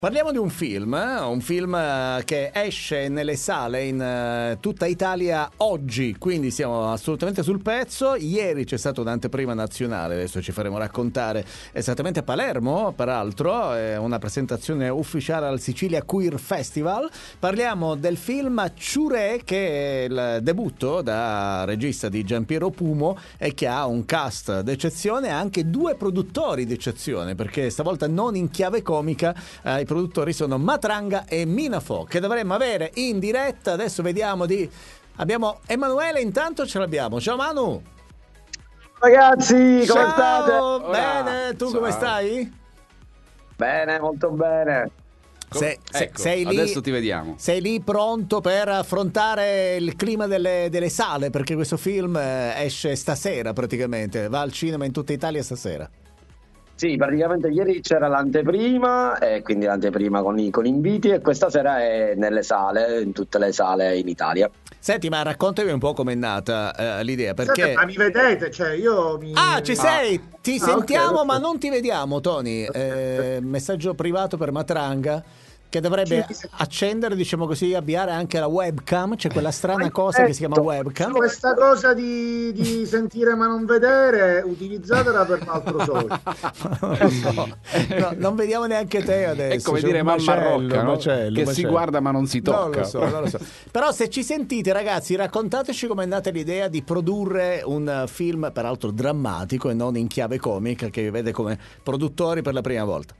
Parliamo di un film che esce nelle sale in tutta Italia oggi, quindi siamo assolutamente sul pezzo. Ieri c'è stata un'anteprima nazionale, adesso ci faremo raccontare esattamente a Palermo, peraltro, una presentazione ufficiale al Sicilia Queer Festival. Parliamo del film Ciurè, che è il debutto da regista di Giampiero Pumo e che ha un cast d'eccezione e anche due produttori d'eccezione, perché stavolta non in chiave comica. I produttori sono Matranga e Minafò, che dovremmo avere in diretta. Adesso vediamo abbiamo Emanuele, intanto ce l'abbiamo. Ciao Manu. Ragazzi, come Ciao, state? bene, tu Ciao. come stai? Bene, molto bene. Sei lì, adesso ti vediamo. sei lì pronto per affrontare il clima delle sale, perché questo film esce stasera praticamente, va al cinema in tutta Italia stasera. Sì, praticamente ieri c'era l'anteprima, e quindi l'anteprima con inviti, e questa sera è nelle sale, in tutte le sale in Italia. Senti, ma raccontami un po' com'è nata l'idea, perché... Scusate, ma mi vedete? Cioè, io mi... Ci sei! Ti sentiamo, ok. ma non ti vediamo, Tony. Messaggio privato per Matranga, che dovrebbe Sì, sì. accendere, diciamo così, avviare anche la webcam. C'è quella strana cosa che si chiama webcam. Questa cosa di sentire ma non vedere, utilizzatela per un altro social. Non lo so. No, non vediamo neanche te adesso. È come C'è dire un mamma macello, Rocca, no? macello, Che si macello. guarda ma non si tocca. Non lo so. Però se ci sentite, ragazzi, raccontateci com'è andata l'idea di produrre un film, peraltro drammatico e non in chiave comica, che vi vede come produttori per la prima volta.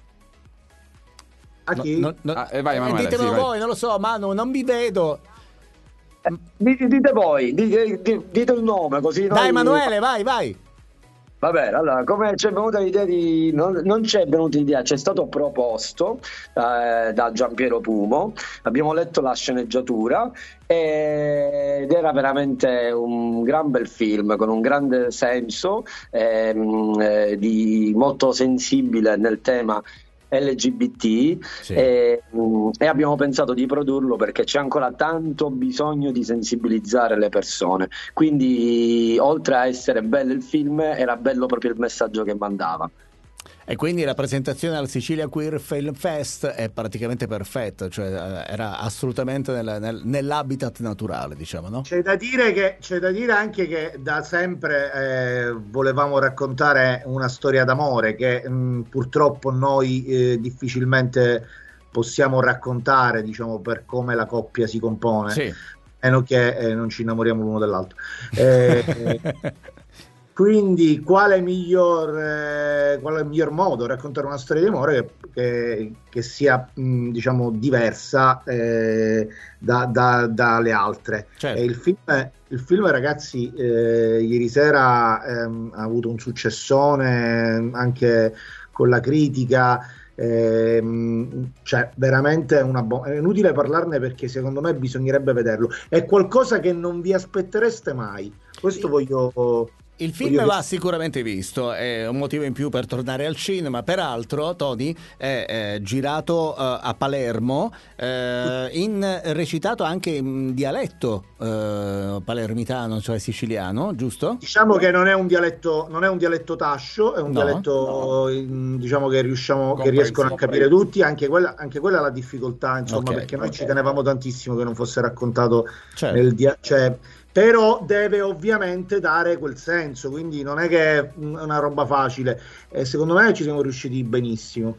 A chi? Vai Emanuele, Ditemelo sì, vai. voi, non lo so, Manu, non vi vedo. Dite voi, dite un nome così. Dai, noi- Emanuele, vai. Va bene, allora, come ci è venuta l'idea di... Non ci è venuta l'idea, ci è stato proposto da Giampiero Pumo, abbiamo letto la sceneggiatura ed era veramente un gran bel film, con un grande senso, molto sensibile nel tema LGBT, Sì. e abbiamo pensato di produrlo perché c'è ancora tanto bisogno di sensibilizzare le persone, quindi oltre a essere bello il film era bello proprio il messaggio che mandava. E quindi la presentazione al Sicilia Queer Film Fest è praticamente perfetta, cioè era assolutamente nell'habitat naturale, diciamo, no? C'è da dire anche che da sempre volevamo raccontare una storia d'amore che purtroppo noi difficilmente possiamo raccontare, diciamo, per come la coppia si compone, Sì. meno che non ci innamoriamo l'uno dell'altro. Quindi quale miglior modo raccontare una storia di amore che sia diciamo diversa dalle altre. Certo. E il film, ragazzi, ieri sera ha avuto un successone anche con la critica. Cioè veramente è inutile parlarne perché secondo me bisognerebbe vederlo. È qualcosa che non vi aspettereste mai. Questo voglio... Il film va sicuramente visto, è un motivo in più per tornare al cinema. Peraltro, Tony, è girato a Palermo, recitato anche in dialetto palermitano, cioè siciliano, giusto? Diciamo che non è un dialetto tascio, è un No, dialetto diciamo che riescono a capire tutti, anche quella è la difficoltà, insomma, Ok. perché noi ci tenevamo tantissimo che non fosse raccontato Certo. cioè, però deve ovviamente dare quel senso, quindi non è che è una roba facile, secondo me ci siamo riusciti benissimo.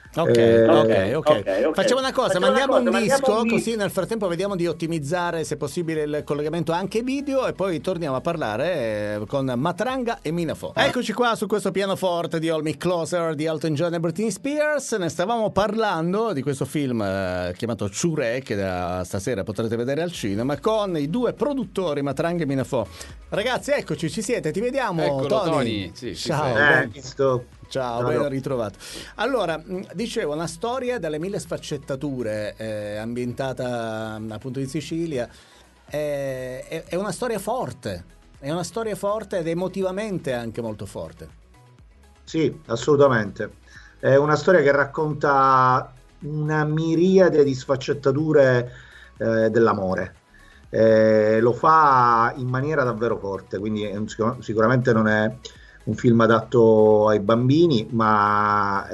Ok. Facciamo una cosa, mandiamo un disco, così nel frattempo vediamo di ottimizzare se possibile il collegamento anche video e poi torniamo a parlare con Matranga e Minafò. Eccoci qua su questo pianoforte di Hold Me Closer di Elton John e Britney Spears. Ne stavamo parlando di questo film chiamato Ciurè, che da stasera potrete vedere al cinema, con i due produttori Matranga e Minafò. Ragazzi, eccoci, ci siete, ti vediamo. Eccolo, Tony. Sì, Ciao. Visto. Ciao, ben ritrovato. Allora, dicevo, una storia dalle mille sfaccettature, ambientata appunto in Sicilia, è una storia forte, ed emotivamente anche molto forte. Sì, assolutamente. È una storia che racconta una miriade di sfaccettature dell'amore. Lo fa in maniera davvero forte, quindi sicuramente non è un film adatto ai bambini, ma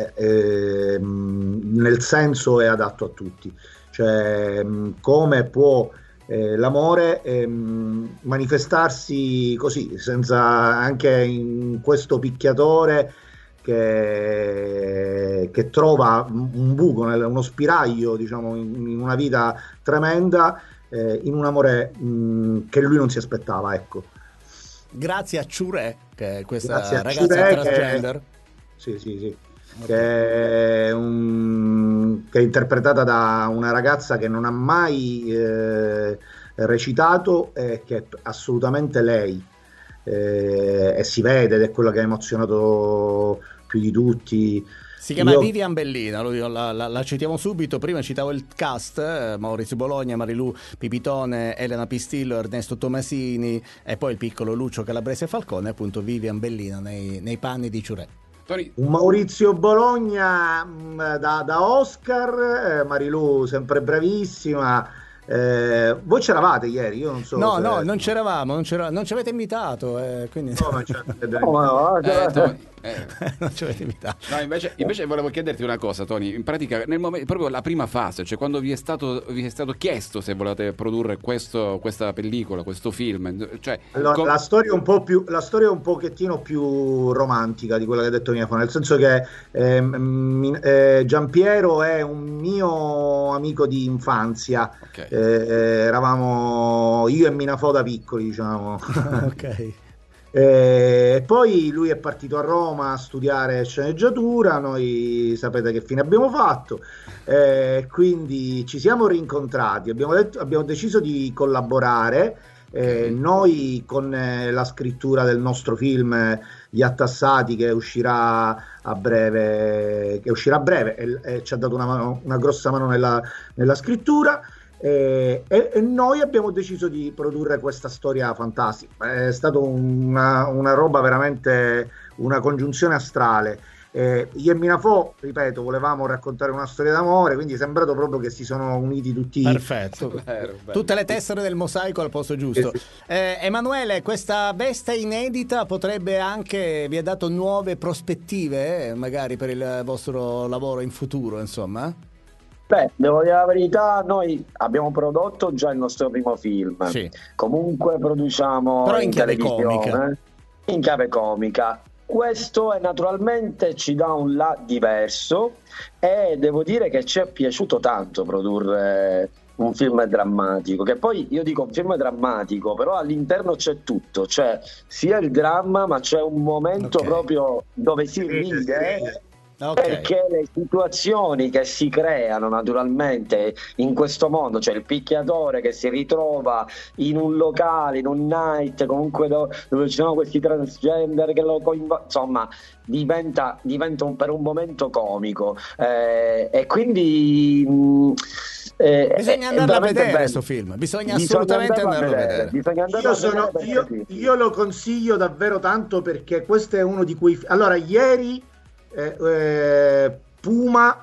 nel senso è adatto a tutti. Cioè, come può l'amore manifestarsi così, senza, anche in questo picchiatore che trova un buco, uno spiraglio, diciamo, in una vita tremenda, in un amore che lui non si aspettava, ecco. Grazie a Ciurè, che è questa Grazie a ragazza Ciurè, transgender. Sì. Che è interpretata da una ragazza che non ha mai recitato, che è assolutamente lei, e si vede, ed è quello che ha emozionato più di tutti. Si chiama Vivian Bellina, la citiamo subito. Prima citavo il cast: Maurizio Bologna, Marilu Pipitone, Elena Pistillo, Ernesto Tomasini e poi il piccolo Lucio Calabrese Falcone, appunto Vivian Bellina nei panni di Ciurè. Un Maurizio Bologna da Oscar, Marilu sempre bravissima. Voi c'eravate ieri? Io non so. No, non c'eravamo, non ci avete invitato, quindi non ci avete invitato. No, invece volevo chiederti una cosa, Tony. In pratica, proprio la prima fase, cioè quando vi è stato chiesto se volete produrre questa pellicola, questo film, cioè allora, la storia è un pochettino più romantica di quella che ha detto Minafò, nel senso che Giampiero è un mio amico di infanzia. Okay. Eravamo io e Minafò da piccoli, diciamo. Ok. Poi lui è partito a Roma a studiare sceneggiatura, noi sapete che fine abbiamo fatto, quindi ci siamo rincontrati, abbiamo deciso di collaborare, noi con la scrittura del nostro film Gli Attassati, che uscirà a breve, e ci ha dato una grossa mano nella scrittura. E noi abbiamo deciso di produrre questa storia fantastica. È stata una roba veramente, una congiunzione astrale. Io e Minafò, ripeto, volevamo raccontare una storia d'amore, quindi è sembrato proprio che si sono uniti tutti. Perfetto. Tutte le tessere del mosaico al posto giusto. Emanuele, questa veste inedita potrebbe anche vi ha dato nuove prospettive, magari per il vostro lavoro in futuro, insomma? Beh, devo dire la verità, noi abbiamo prodotto già il nostro primo film, sì. Comunque produciamo però in chiave televisione, comica. In chiave comica. Questo naturalmente ci dà un là diverso e devo dire che ci è piaciuto tanto produrre un film drammatico, che poi io dico un film drammatico, però all'interno c'è tutto, c'è sia il dramma, ma c'è un momento proprio dove si ride. Okay. Perché le situazioni che si creano naturalmente in questo mondo, cioè il picchiatore che si ritrova in un locale, in un night, comunque dove ci sono questi transgender che lo insomma diventa per un momento comico, e quindi bisogna andare a vedere questo film, bisogna assolutamente andarlo a vedere. Io lo consiglio davvero tanto, perché questo è uno di quei ieri Puma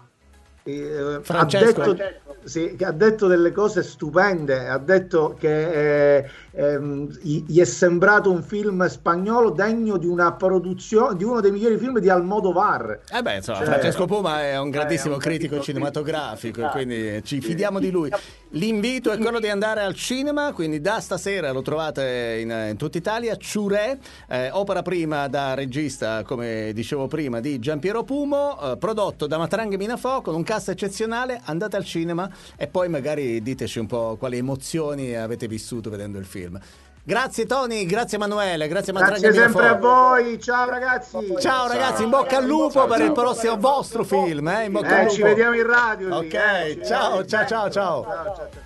ha detto delle cose stupende, ha detto che gli è sembrato un film spagnolo degno di una produzione, di uno dei migliori film di Almodovar. Francesco Puma è un grandissimo critico cinematografico, e quindi ci fidiamo di lui. L'invito è quello di andare al cinema, quindi da stasera lo trovate in tutta Italia. Ciurè, opera prima da regista, come dicevo prima, di Giampiero Pumo, prodotto da Matranghe Minafò, con un cast eccezionale. Andate al cinema e poi magari diteci un po' quali emozioni avete vissuto vedendo il film. Grazie Tony, grazie Emanuele, grazie Matranghe Minafò. Sempre a voi, ciao ragazzi. Ciao ragazzi, in bocca al lupo per il prossimo vostro film, in bocca al lupo. Ci vediamo in radio. Ok, ciao.